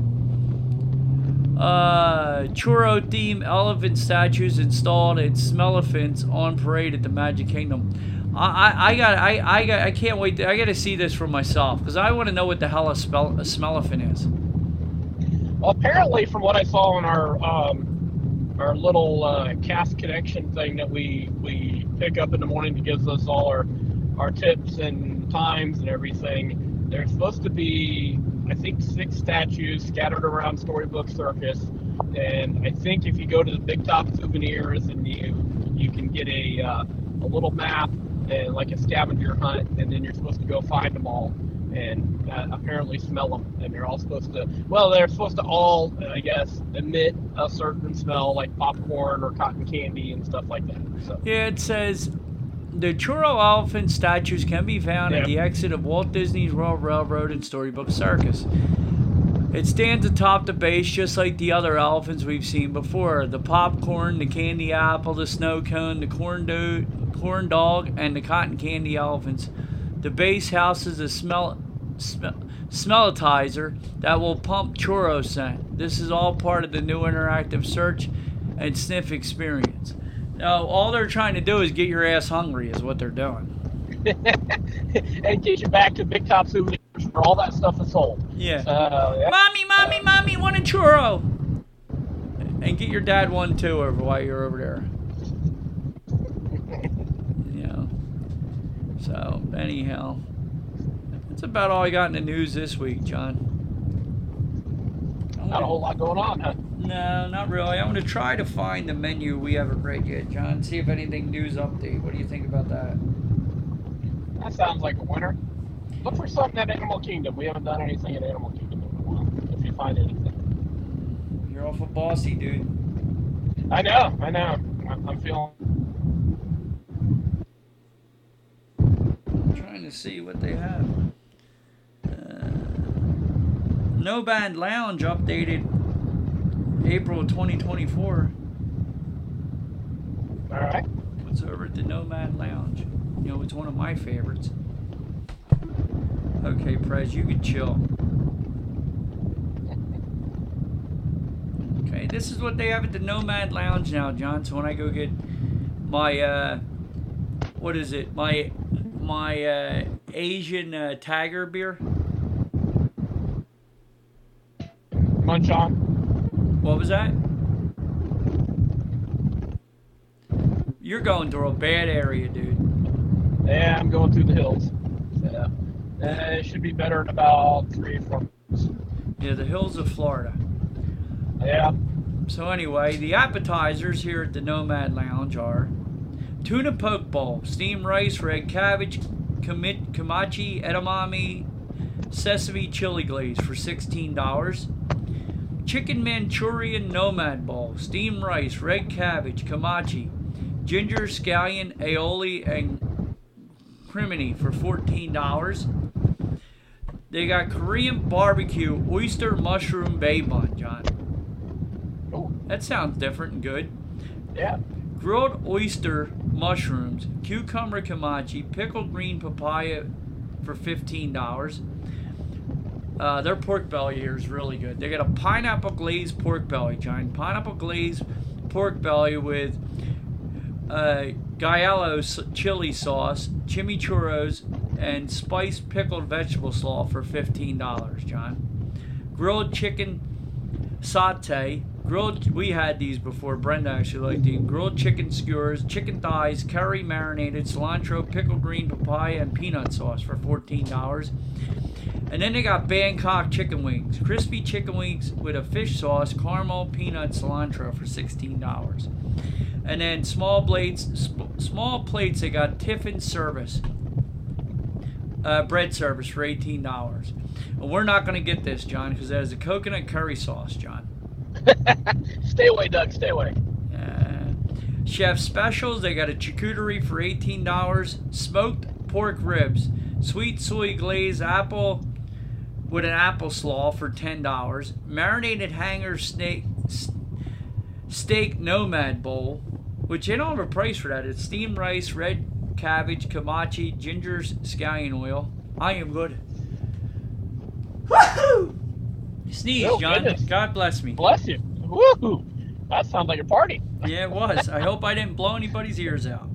Churro theme elephant statues installed at Smellephants on parade at the Magic Kingdom. I can't wait. I got to see this for myself because I want to know what the hell a Smellephant is. Well, apparently, from what I saw on our little cast connection thing that we pick up in the morning that gives us all our tips and times and everything, there's supposed to be, I think, 6 statues scattered around Storybook Circus, and I think if you go to the Big Top Souvenirs and you can get a little map and like a scavenger hunt, and then you're supposed to go find them all and apparently smell them, and they're supposed to all, I guess, emit a certain smell like popcorn or cotton candy and stuff like that. So. Yeah, it says the Churro elephant statues can be found at the exit of Walt Disney's World Railroad and Storybook Circus. It stands atop the base just like the other elephants we've seen before. The popcorn, the candy apple, the snow cone, the corn dog, and the cotton candy elephants. The base houses a smellitizer that will pump churro scent. This is all part of the new interactive search and sniff experience. Now, all they're trying to do is get your ass hungry is what they're doing. And get you back to Big Top Souvenirs where all that stuff is sold. Yeah. Mommy, want a churro? And get your dad one too while you're over there. So, anyhow. That's about all I got in the news this week, John. Not a whole lot going on, huh? No, not really. I'm going to try to find the menu we haven't read yet, John. See if anything news update. What do you think about that? That sounds like a winner. Look for something at Animal Kingdom. We haven't done anything at Animal Kingdom in a while. If you find anything. You're awful bossy, dude. I know. I'm feeling. I'm trying to see what they have. Nomad Lounge updated April 2024. All right. What's over at the Nomad Lounge? You know, it's one of my favorites. Okay, Prez, you can chill. Okay, this is what they have at the Nomad Lounge now, John. So when I go get my, what is it? My Asian Tiger beer. Munch on. What was that? You're going through a bad area, dude. Yeah, I'm going through the hills. So, it should be better in about 3 or 4 months. Yeah, the hills of Florida. Yeah. So anyway, the appetizers here at the Nomad Lounge are tuna poke bowl, steamed rice, red cabbage, kamachi, edamame, sesame chili glaze for $16. Chicken Manchurian Nomad Bowl, steamed rice, red cabbage, kamachi, ginger, scallion, aioli, and crimini for $14. They got Korean barbecue oyster mushroom bay bun, John. Oh. That sounds different and good. Yeah. Grilled oyster mushrooms, cucumber kamachi, pickled green papaya for $15. Their pork belly here is really good. They got a pineapple glazed pork belly, John. Pineapple glazed pork belly with Gallo chili sauce, chimichurros, and spiced pickled vegetable slaw for $15, John. Grilled chicken satay. We had these before. Brenda actually liked these. Grilled chicken skewers, chicken thighs, curry marinated, cilantro, pickled green papaya, and peanut sauce for $14. And then they got Bangkok chicken wings. Crispy chicken wings with a fish sauce, caramel, peanut, cilantro for $16. And then small plates, they got tiffin service. Bread service for $18. And we're not going to get this, John, because that is a coconut curry sauce, John. Stay away, Doug. Stay away. Chef specials, they got a charcuterie for $18. Smoked pork ribs. Sweet soy glazed apple with an apple slaw for $10. Marinated hanger steak Nomad Bowl, which they don't have a price for that. It's steamed rice, red cabbage, kamachi, ginger, scallion oil. I am good. Woohoo! Sneeze, Oh, John. goodness. God bless me. Bless you. Woohoo! That sounds like a party. Yeah, it was. I hope I didn't blow anybody's ears out.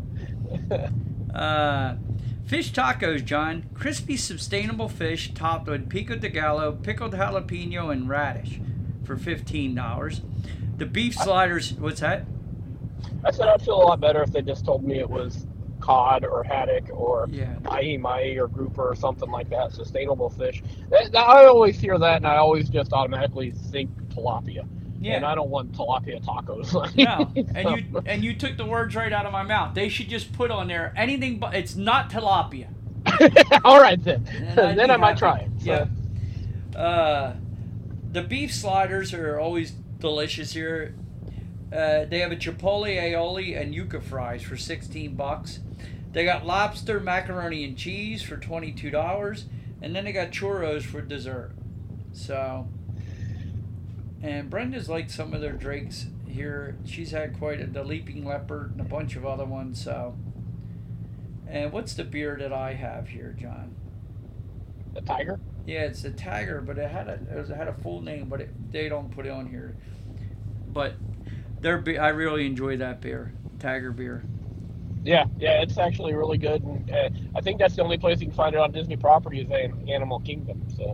Fish tacos, John. Crispy, sustainable fish topped with pico de gallo, pickled jalapeno, and radish for $15. The beef sliders, what's that? I said I'd feel a lot better if they just told me it was cod or haddock or mahi-mahi or grouper or something like that, sustainable fish. I always hear that and I always just automatically think tilapia. Yeah. And I don't want tilapia tacos. No, and you took the words right out of my mouth. They should just put on there anything but it's not tilapia. All right then. Then I might try it. So. Yeah. The beef sliders are always delicious here. They have a chipotle aioli and yuca fries for $16. They got lobster macaroni and cheese for $22, and then they got churros for dessert. So. And Brenda's liked some of their drinks here. She's had the Leaping Leopard and a bunch of other ones. So, and what's the beer that I have here, John? The Tiger? Yeah, it's the Tiger, but it had a full name, but they don't put it on here. But I really enjoy that beer, Tiger beer. Yeah, it's actually really good. And, I think that's the only place you can find it on Disney property is Animal Kingdom. So.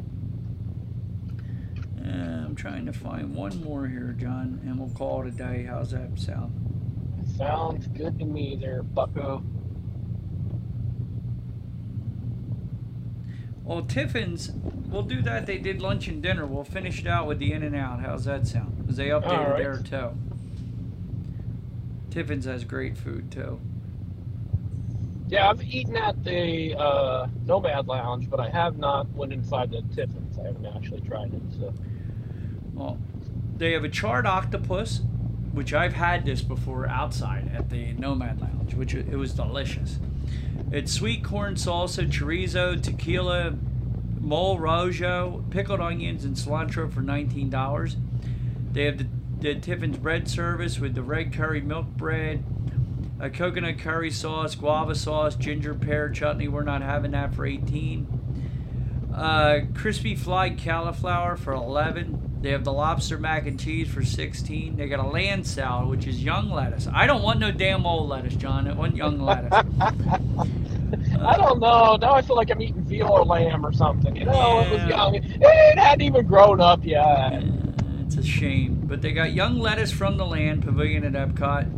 I'm trying to find one more here, John, and we'll call it a day. How's that sound? Sounds good to me there, bucko. Well, Tiffin's, we'll do that. They did lunch and dinner. We'll finish it out with the In-N-Out. How's that sound? Because they updated there, too. Tiffin's has great food, too. Yeah, I've eaten at the Nomad Lounge, but I have not went inside the Tiffin's. I haven't actually tried it. So. Well, they have a charred octopus, which I've had this before outside at the Nomad Lounge, which it was delicious. It's sweet corn salsa, chorizo, tequila, mole rojo, pickled onions, and cilantro for $19. They have the Tiffin's bread service with the red curry milk bread, a coconut curry sauce, guava sauce, ginger pear chutney. We're not having that for $18. Crispy fried cauliflower for $11. They have the lobster mac and cheese for $16. They got a land salad, which is young lettuce. I don't want no damn old lettuce, John. I want young lettuce. I don't know. Now I feel like I'm eating veal or lamb or something. You know, It was young. It hadn't even grown up yet. It's a shame. But they got young lettuce from the land, Pavilion at Epcot.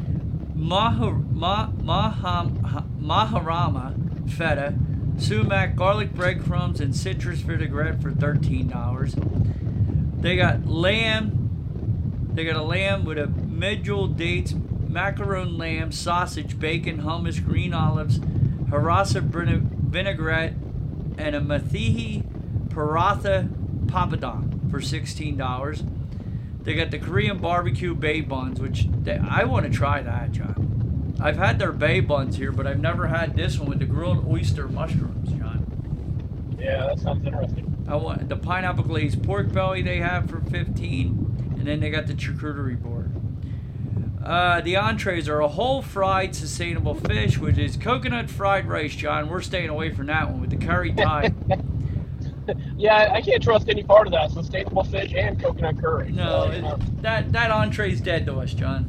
Maharama feta, sumac, garlic breadcrumbs, and citrus vinaigrette for $13. They got lamb. They got a lamb with a medjool dates, macaron lamb, sausage, bacon, hummus, green olives, harissa vinaigrette, and a Mathihi paratha papadon for $16. They got the Korean barbecue bay buns, which I want to try that, John. I've had their bay buns here, but I've never had this one with the grilled oyster mushrooms, John. Yeah, that sounds interesting. I want the pineapple glazed pork belly they have for $15, and then they got the charcuterie board. The entrees are a whole fried sustainable fish, which is coconut fried rice, John. We're staying away from that one with the curry Thai. Yeah, I can't trust any part of that. Sustainable fish and coconut curry. No, so, that entree's dead to us, John.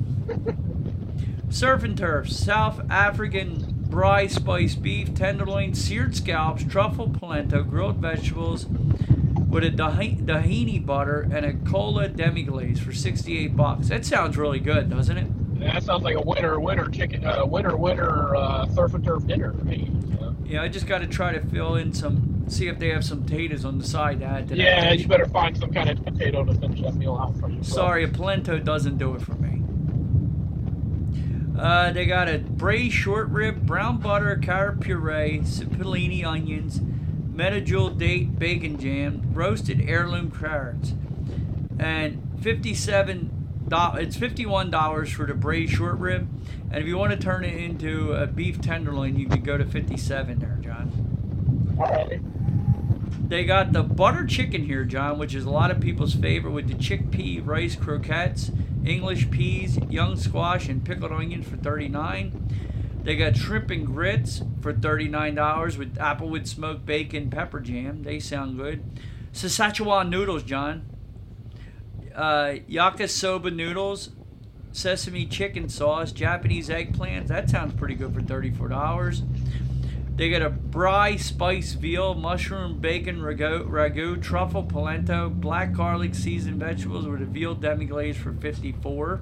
Surf and Turf, South African braai spice beef, tenderloin, seared scallops, truffle polenta, grilled vegetables with a tahini butter and a cola demi-glaze for $68. That sounds really good, doesn't it? That sounds like a winter chicken, surf and turf dinner to me. So. Yeah, I just got to try to fill in see if they have some potatoes on the side to add to that. Yeah, you better find some kind of potato to finish that meal out for you. Sorry, a polenta doesn't do it for me. They got a braised short rib, brown butter, carrot puree, cipollini onions, medjool date bacon jam, roasted heirloom carrots, and it's $51 for the braised short rib. And if you want to turn it into a beef tenderloin, you could go to $57 there, John. All right. They got the butter chicken here, John, which is a lot of people's favorite, with the chickpea rice croquettes, English peas, young squash, and pickled onions for $39. They got shrimp and grits for $39 with applewood smoked bacon pepper jam. They sound good. Szechuan noodles, John. Yakisoba noodles, sesame chicken sauce, Japanese eggplants. That sounds pretty good for $34. They got a braai spice veal, mushroom bacon ragu, truffle polenta, black garlic seasoned vegetables with a veal demi-glaze for $54.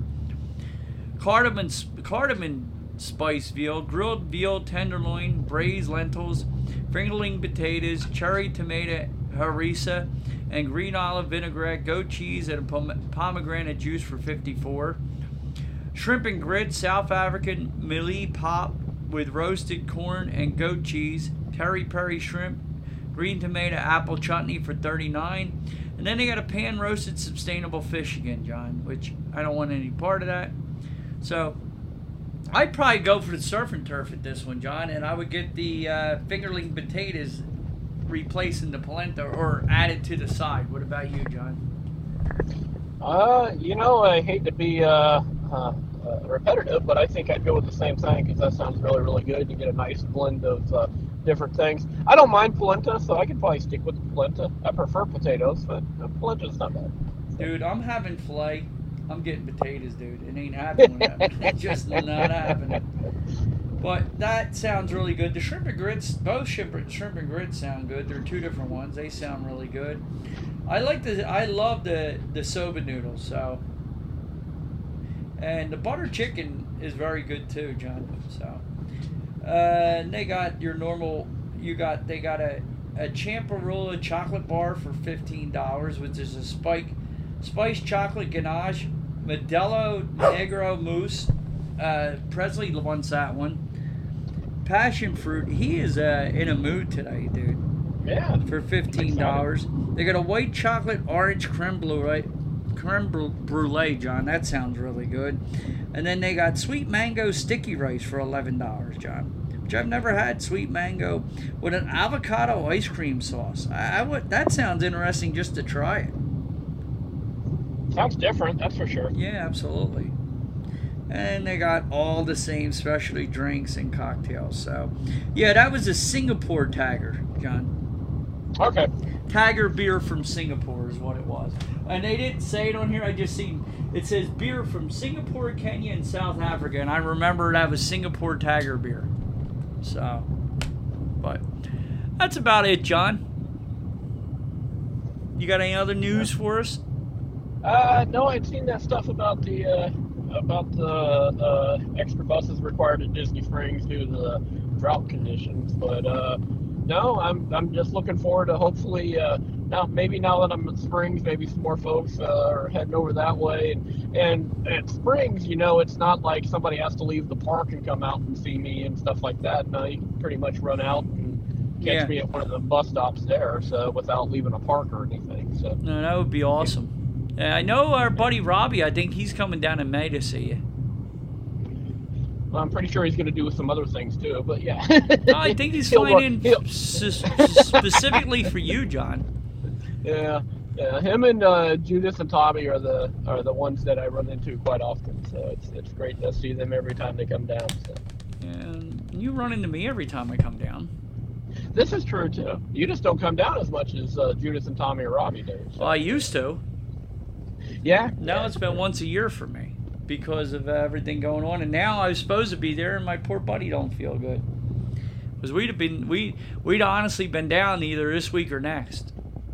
Cardamom spice veal, grilled veal tenderloin, braised lentils, fingerling potatoes, cherry tomato harissa, and green olive vinaigrette, goat cheese, and a pomegranate juice for $54. Shrimp and grits, South African mealie pop with roasted corn and goat cheese, peri shrimp, green tomato apple chutney for $39. And then they got a pan roasted sustainable fish again, John, which I don't want any part of that. So I'd probably go for the surf and turf at this one, John, and I would get the fingerling potatoes replacing the polenta or added to the side. What about you, John? I hate to be repetitive, but I think I'd go with the same thing because that sounds really, really good. You get a nice blend of different things. I don't mind polenta, so I could probably stick with the polenta. I prefer potatoes, but polenta's not bad. Dude, I'm having filet. I'm getting potatoes, dude. It ain't happening. It's just not happening. But that sounds really good. The shrimp and grits, both shrimp and grits sound good. They're two different ones. They sound really good. I love the soba noodles. So, and the butter chicken is very good too, John. So, and they got your normal. They got a a Champarilla chocolate bar for $15, which is a spiced chocolate ganache, Modelo Negro mousse. Presley wants that one. Passion fruit. He is in a mood today, dude. Yeah. For $15. They got a white chocolate orange creme brulee. Creme brulee, John. That sounds really good. And then they got sweet mango sticky rice for $11, John. Which I've never had, sweet mango with an avocado ice cream sauce. That sounds interesting just to try it. Sounds different, that's for sure. Yeah, absolutely. And they got all the same specialty drinks and cocktails. So, yeah, that was a Singapore Tiger, John. Okay. Tiger beer from Singapore is what it was. And they didn't say it on here. I just seen it says beer from Singapore, Kenya, and South Africa. And I remember that was Singapore Tiger beer. So, but that's about it, John. You got any other news for us? No, I'd seen that stuff about the extra buses required at Disney Springs due to the drought conditions. But no, I'm just looking forward to hopefully now that I'm at Springs, maybe some more folks are heading over that way. And at Springs, it's not like somebody has to leave the park and come out and see me and stuff like that. No, you can pretty much run out and catch me at one of the bus stops there, so without leaving a park or anything. So no, that would be awesome. I know our buddy Robbie, I think he's coming down in May to see you. Well, I'm pretty sure he's going to do some other things too, but yeah. No, I think he's flying in specifically for you, John. Yeah. Him and Judith and Tommy are the ones that I run into quite often, so it's great to see them every time they come down. So. And you run into me every time I come down. This is true too. You just don't come down as much as Judith and Tommy or Robbie do. So. Well, I used to. Yeah. Now it's been once a year for me because of everything going on, and now I was supposed to be there, and my poor buddy don't feel good. Because we'd honestly been down either this week or next.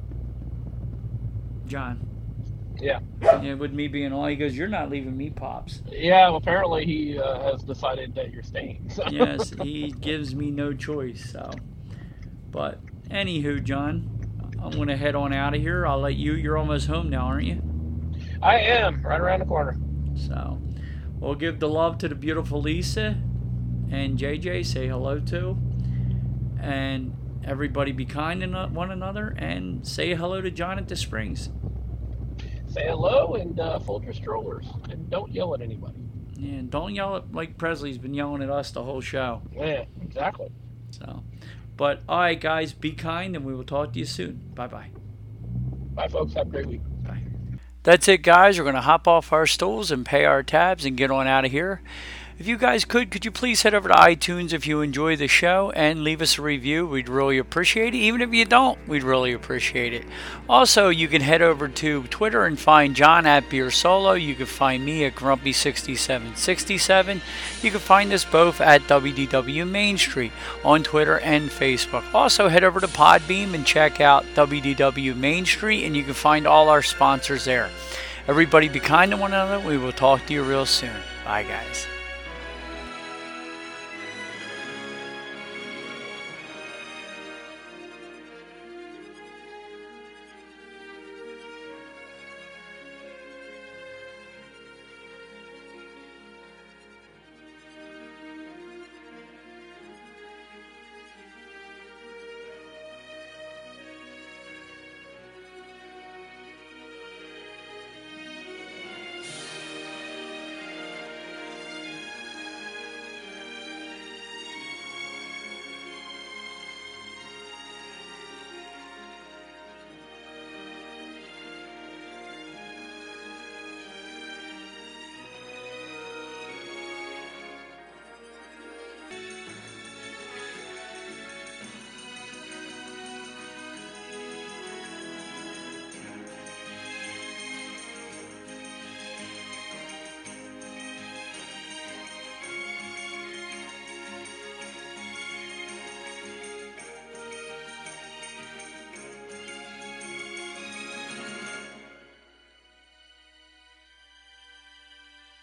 John. Yeah. Yeah, with me being all, he goes, "You're not leaving me, Pops." Yeah, well, apparently he has decided that you're staying. So. Yes, he gives me no choice. So, but anywho, John, I'm gonna head on out of here. I'll let you. You're almost home now, aren't you? I am, right around the corner. So, we'll give the love to the beautiful Lisa and JJ. Say hello to, and everybody be kind to one another, and say hello to John at the Springs. Say hello and fold your strollers, and don't yell at anybody. Yeah, and don't yell at Mike Presley's been yelling at us the whole show. Yeah, exactly. So, but all right, guys, be kind, and we will talk to you soon. Bye-bye. Bye, folks. Have a great week. Bye. That's it, guys. We're going to hop off our stools and pay our tabs and get on out of here. If you guys could you please head over to iTunes if you enjoy the show and leave us a review? We'd really appreciate it. Even if you don't, we'd really appreciate it. Also, you can head over to Twitter and find John at Beer Solo. You can find me at Grumpy6767. You can find us both at WDW Main Street on Twitter and Facebook. Also, head over to Podbeam and check out WDW Main Street, and you can find all our sponsors there. Everybody be kind to one another. We will talk to you real soon. Bye, guys.